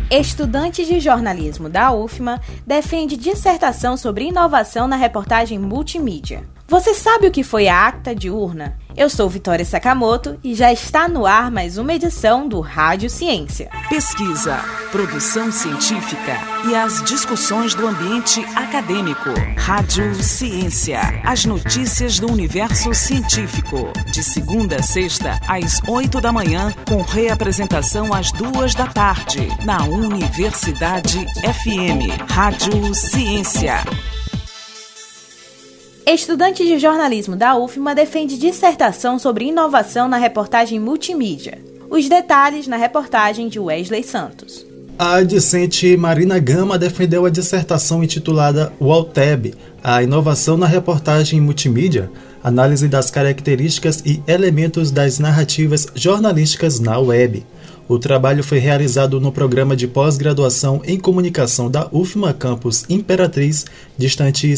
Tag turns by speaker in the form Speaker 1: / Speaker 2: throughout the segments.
Speaker 1: Estudante de jornalismo da UFMA defende dissertação sobre inovação na reportagem multimídia. Você sabe o que foi a Acta Diurna? Eu sou Vitória Sakamoto e já está no ar mais uma edição do Rádio Ciência.
Speaker 2: Pesquisa, produção científica e as discussões do ambiente acadêmico. Rádio Ciência, as notícias do universo científico. De segunda a sexta, às 8 da manhã, com reapresentação às 2 da tarde, na Universidade FM. Rádio Ciência.
Speaker 1: Estudante de jornalismo da UFMA defende dissertação sobre inovação na reportagem multimídia. Os detalhes na reportagem de Wesley Santos.
Speaker 3: A discente Marina Gama defendeu a dissertação intitulada UALTAB, a inovação na reportagem multimídia, análise das características e elementos das narrativas jornalísticas na web. O trabalho foi realizado no programa de pós-graduação em comunicação da UFMA Campus Imperatriz, distante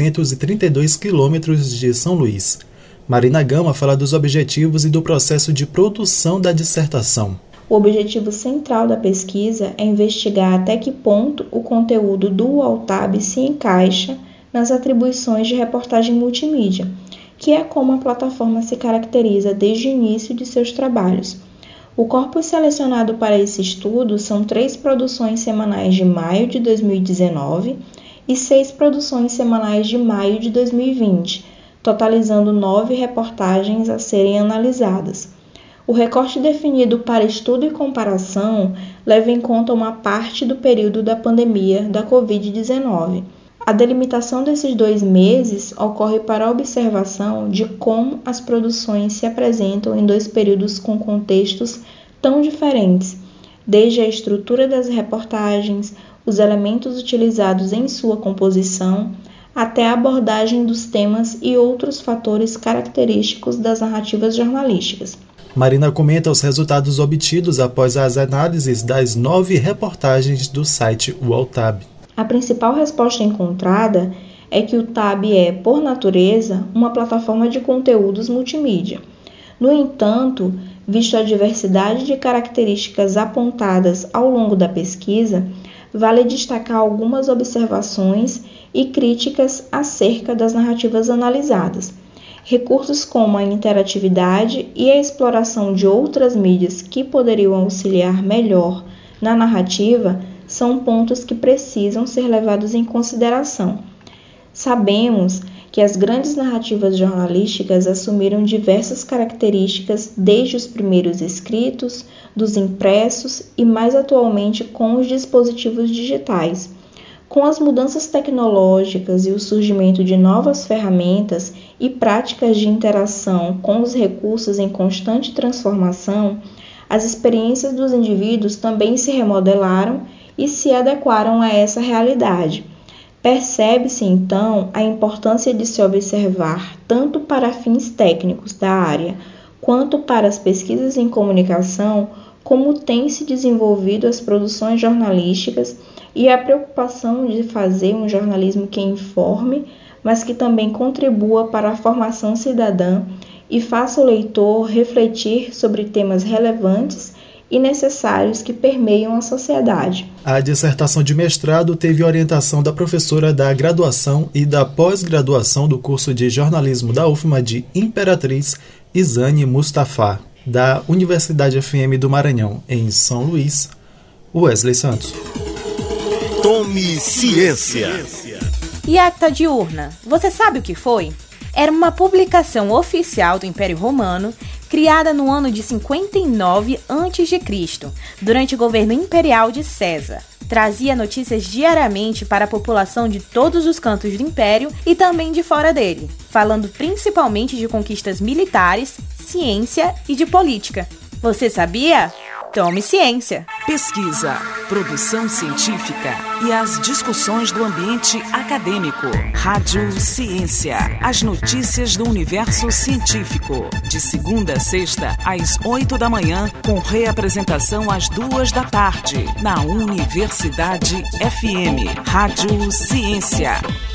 Speaker 3: 632 quilômetros de São Luís. Marina Gama fala dos objetivos e do processo de produção da dissertação.
Speaker 4: O objetivo central da pesquisa é investigar até que ponto o conteúdo do UALTAB se encaixa nas atribuições de reportagem multimídia, que é como a plataforma se caracteriza desde o início de seus trabalhos. O corpus selecionado para esse estudo são 3 produções semanais de maio de 2019 e 6 produções semanais de maio de 2020, totalizando 9 reportagens a serem analisadas. O recorte definido para estudo e comparação leva em conta uma parte do período da pandemia da Covid-19. A delimitação desses 2 meses ocorre para a observação de como as produções se apresentam em 2 períodos com contextos tão diferentes, desde a estrutura das reportagens, os elementos utilizados em sua composição, até a abordagem dos temas e outros fatores característicos das narrativas jornalísticas.
Speaker 3: Marina comenta os resultados obtidos após as análises das 9 reportagens do site UALTAB.
Speaker 4: A principal resposta encontrada é que o TAB é, por natureza, uma plataforma de conteúdos multimídia. No entanto, visto a diversidade de características apontadas ao longo da pesquisa, vale destacar algumas observações e críticas acerca das narrativas analisadas. Recursos como a interatividade e a exploração de outras mídias que poderiam auxiliar melhor na narrativa são pontos que precisam ser levados em consideração. Sabemos que as grandes narrativas jornalísticas assumiram diversas características desde os primeiros escritos, dos impressos e mais atualmente com os dispositivos digitais. Com as mudanças tecnológicas e o surgimento de novas ferramentas e práticas de interação com os recursos em constante transformação, as experiências dos indivíduos também se remodelaram e se adequaram a essa realidade. Percebe-se, então, a importância de se observar, tanto para fins técnicos da área, quanto para as pesquisas em comunicação, como têm se desenvolvido as produções jornalísticas e a preocupação de fazer um jornalismo que informe, mas que também contribua para a formação cidadã e faça o leitor refletir sobre temas relevantes e necessários que permeiam a sociedade.
Speaker 3: A dissertação de mestrado teve orientação da professora da graduação e da pós-graduação do curso de jornalismo da UFMA de Imperatriz, Isane Mustafa, da Universidade FM do Maranhão, em São Luís, Wesley Santos.
Speaker 5: Tome ciência!
Speaker 1: E a Acta Diurna, você sabe o que foi? Era uma publicação oficial do Império Romano, criada no ano de 59 a.C., durante o governo imperial de César. Trazia notícias diariamente para a população de todos os cantos do Império e também de fora dele, falando principalmente de conquistas militares, ciência e de política. Você sabia? Tome ciência!
Speaker 2: Pesquisa, produção científica e as discussões do ambiente acadêmico. Rádio Ciência, as notícias do universo científico. De segunda a sexta, às 8 da manhã, com reapresentação às 2 da tarde, na Universidade FM. Rádio Ciência.